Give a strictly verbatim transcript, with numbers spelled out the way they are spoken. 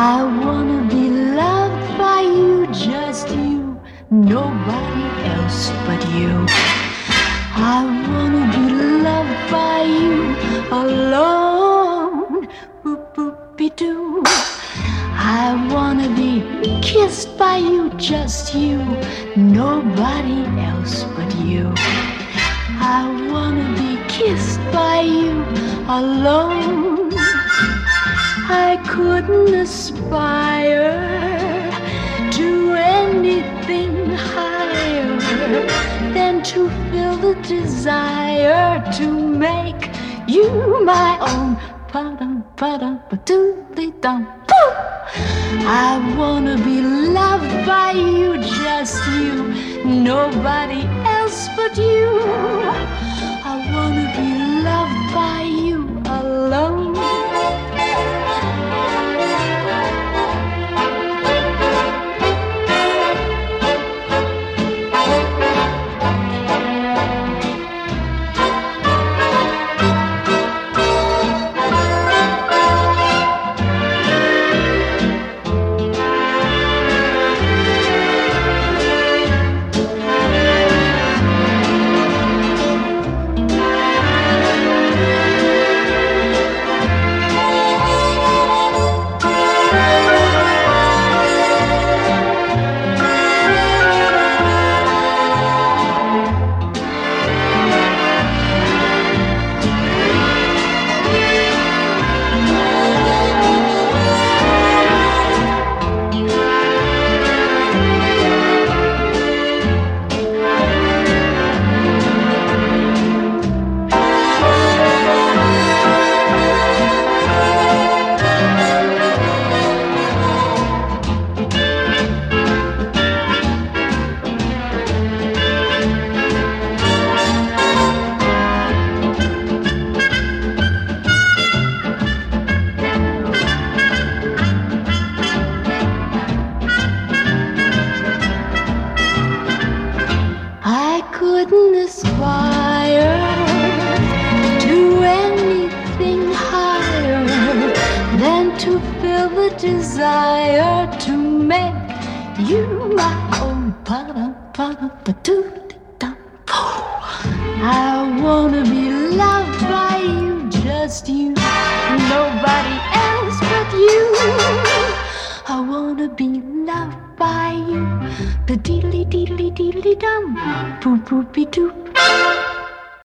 I wanna be loved by you, just you, nobody else but you. I wanna be loved by you alone, boop-boop-be-doo. I wanna be kissed by you, just you, nobody else but you. I wanna be kissed by you alone. I couldn't aspire to anything higher than to feel the desire to make you my own. Pa-dum-pa-dum-pa-doodly-dum-poo. I wanna be loved by you, just you, nobody else but you. I wanna be loved by you alone. Couldn't aspire to anything higher than to feel the desire to make you my own. I wanna be loved by you, just you, nobody else but you. I wanna be loved by you, the deedly deedly deedly dum, boop boopy doop.